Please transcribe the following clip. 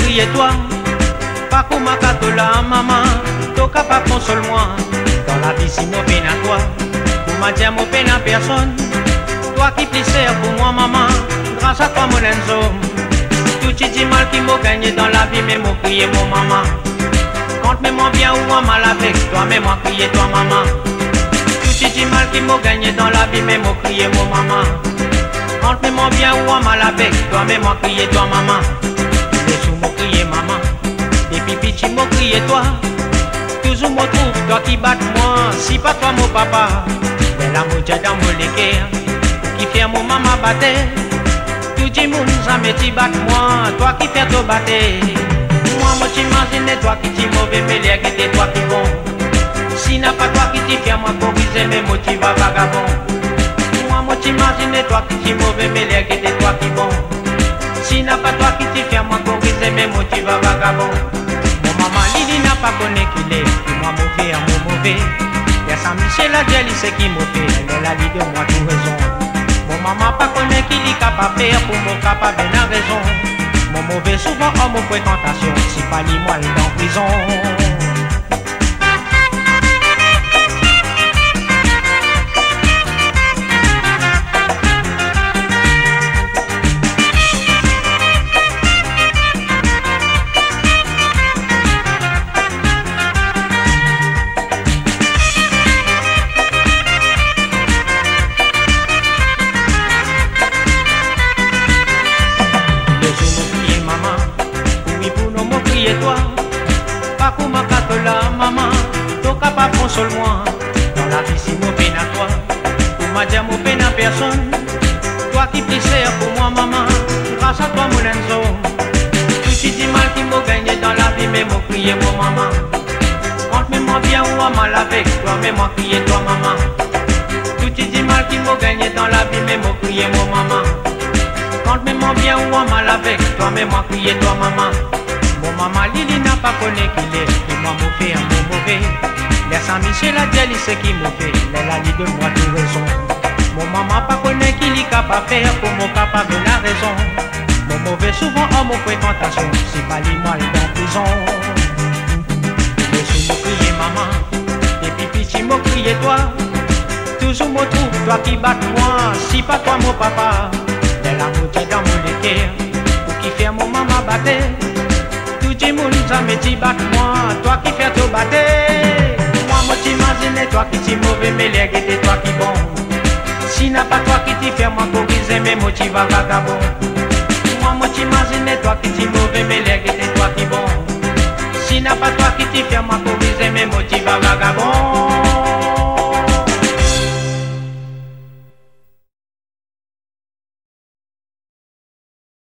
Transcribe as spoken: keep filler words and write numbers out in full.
crier toi. Pas comme ma catola, maman, toka pas console-moi. Dans la vie, si mon peine à toi, pour ma dire mon peine à personne. Toi qui plaisir pour moi, maman, grâce à toi, mon Enzo. Tout tu dis mal qui m'a gagné dans la vie, mais m'a crié mon maman. Quand même moi bien ou moi mal avec toi, mais moi crier toi, maman. Tout tu dis mal qui m'a gagné dans la vie, mais m'a crié mon maman. Quand même moi bien ou moi mal avec toi, mais moi crier toi, maman. Les jours m'a crié maman, depuis petit m'a crié toi. Toujours me trouve toi qui batte moi, si pas toi mon papa. Mais la moitié dans mon léguer, qui fait mon maman battre. Tout le monde jamais t'y batte moi, toi qui fais tout battre. Moi moi t'imagine toi qui t'y mauvais, mais les qui t'es toi qui bon. Si n'a pas toi qui t'y fais moi corriger, mais moi t'y vas vagabond. Moi moi t'imagine toi qui t'y mauvais, mais les qui t'es toi qui bon. Si n'a pas toi qui t'y fais moi corriger, mais moi t'y vas vagabond. Lili n'a pas connu qu'il est, moi mauvais, à mon mauvais. Y'a Saint-Michel la Dieu, c'est qui m'a fait, elle a dit de moi tout raison. Mon maman pas connu qu'il est capable de faire pour mon capable de la raison. Mon mauvais souvent en mon fréquentation, si pas lui moi il est en prison. Toi, pas comme ma catola, maman, toka pas console-moi. Dans la vie, si mon peine à toi, pour ma dire mon peine à personne. Toi qui plaisir pour moi, maman, grâce à toi, mon Enzo. Tout tu dis mal qui m'a gagné dans la vie, mais m'a crié mon maman. Quand même moi bien ou mal avec toi, mais m'a crié toi, maman. Tout tu dis mal qui m'a gagné dans la vie, mais m'a crié mon maman. Quand même moi bien ou mal avec toi, mais m'a crié toi, maman. Mon maman Lili n'a pas connu qu'il est, et moi m'a fait un mot mauvais. Les Saint-Michel la Dieu, c'est qui m'a fait, elle a dit de moi tout raison. Mon maman pas connu qu'il est capable de faire pour mon capable de la raison. Mon mauvais souvent en mon fréquentation, c'est pas lui moi il est en prison. Les sous m'a crié maman, depuis petit m'a crié toi. Toujours me trouve toi qui batte moi, si pas toi mon papa. Elle a monté dans mon équerre, pour qui fait mon maman battre. Tout le monde jamais t'y batte moi, toi qui fais tout battre. Moi moi t'imagine toi qui t'y mauvais, mais les gars c'est toi qui bon. Si n'a pas toi qui t'y fais moi corriger, mais moi t'y vas vagabond. Moi moi t'imagine toi qui t'y mauvais, mais les gars c'est toi qui bon. Si n'a pas toi qui t'y fais moi corriger, mais moi t'y vas vagabond.